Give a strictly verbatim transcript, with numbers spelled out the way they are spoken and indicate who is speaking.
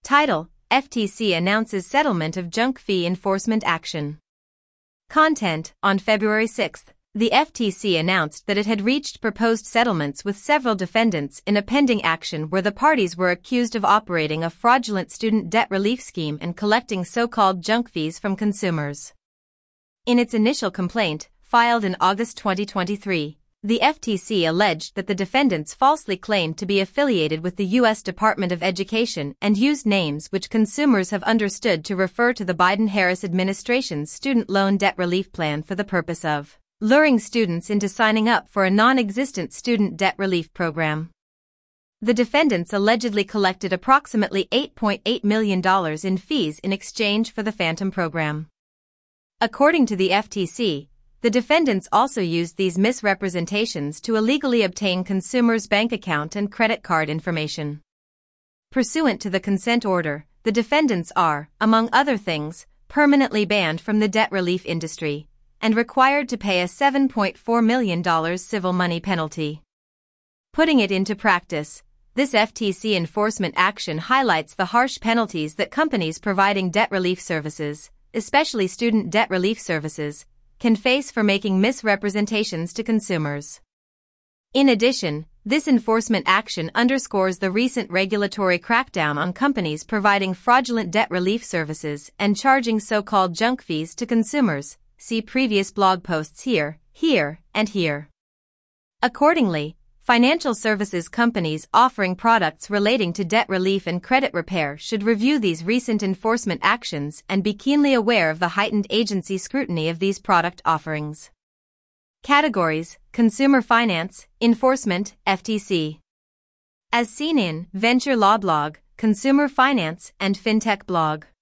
Speaker 1: Title: F T C announces settlement of junk fee enforcement action. Content: On February sixth, the F T C announced that it had reached proposed settlements with several defendants in a pending action where the parties were accused of operating a fraudulent student debt relief scheme and collecting so-called junk fees from consumers. In its initial complaint, filed in August twenty twenty-three, the F T C alleged that the defendants falsely claimed to be affiliated with the U S Department of Education and used names which consumers have understood to refer to the Biden-Harris administration's student loan debt relief plan for the purpose of luring students into signing up for a non-existent student debt relief program. The defendants allegedly collected approximately eight point eight million dollars in fees in exchange for the Phantom program. According to the F T C, the defendants also used these misrepresentations to illegally obtain consumers' bank account and credit card information. Pursuant to the consent order, the defendants are, among other things, permanently banned from the debt relief industry and required to pay a seven point four million dollars civil money penalty. Putting it into practice, this F T C enforcement action highlights the harsh penalties that companies providing debt relief services, especially student debt relief services, can face for making misrepresentations to consumers. In addition, this enforcement action underscores the recent regulatory crackdown on companies providing fraudulent debt relief services and charging so-called junk fees to consumers. See previous blog posts here, here, and here. Accordingly, financial services companies offering products relating to debt relief and credit repair should review these recent enforcement actions and be keenly aware of the heightened agency scrutiny of these product offerings. Categories: Consumer Finance, Enforcement, F T C. As seen in Venture Law Blog, Consumer Finance, and FinTech Blog.